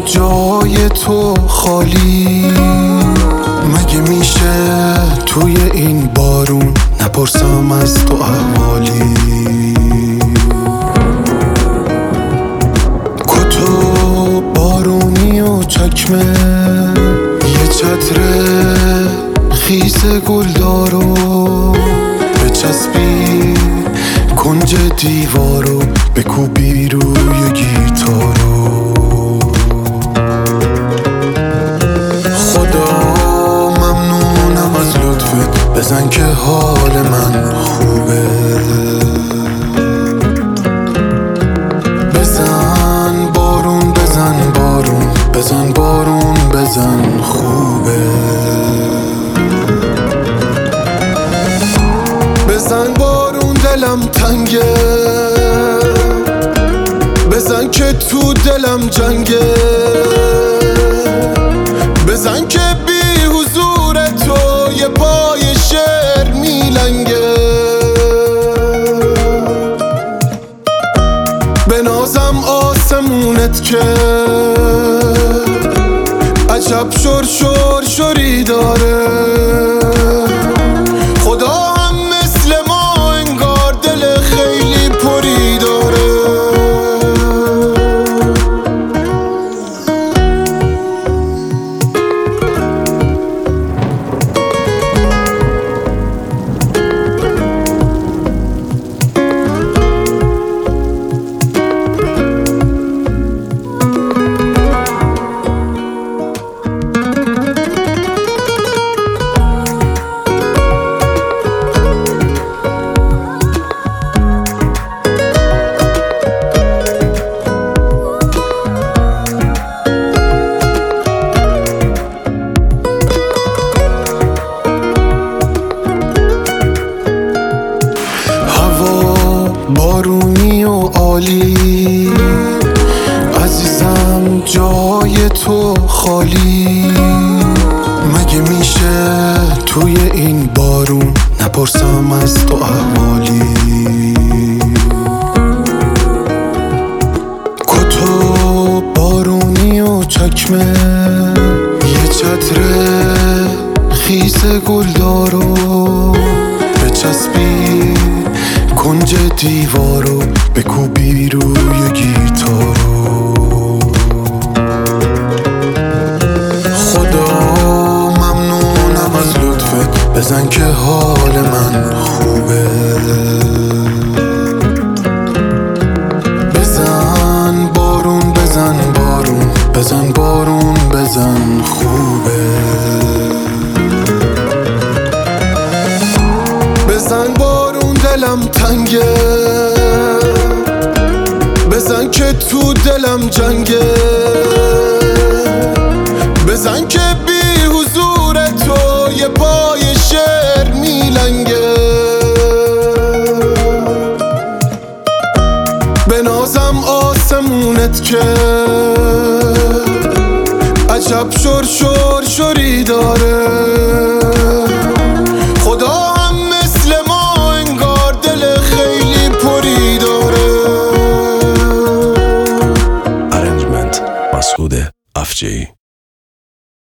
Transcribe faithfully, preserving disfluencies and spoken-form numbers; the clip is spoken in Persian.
جای تو خالی، مگه میشه توی این بارون نپرسم از تو احوالی؟ کتو بارونی و چکمه، یه چتر خیس گلدارو بچسبی کنج دیوارو، بکوبی روی گیتارو. خدا ممنونم از لطفت، بزن که حال من خوبه. بزن بارون بزن بارون بزن بارون بزن خوبه. بزن بارون دلم تنگه، بزن که تو دلم جنگه، بزن که بی حضور تو یه پای شعر میلنگه. بنازم آسمونت که عجب شور شور شوری داره. خدا هم مثل ما انگار دل خیلی پری داره. بارونی و عالی، عزیزم جای تو خالی، مگه میشه توی این بارون نپرسم از تو احوالی؟ کتو بارونی و چکمه، یه چتر خیس گلدارو بچسبی کنج دیوارو، بکوبی روی گیتارو. خدا ممنونم از لطفت، بزن که حال من خوبه. بزن بارون بزن بارون بزن بارون بزن خوبه. بزن بارون دلم تنگه، بزن که تو دلم جنگه، بزن که بی حضور تو یه پای شعر میلنگه. بنازم آسمونت که عجب شور شور شوری داره. خدا هم مثل ما انگار دل خیلی پری داره. ارنجمنت مسعود افجعی.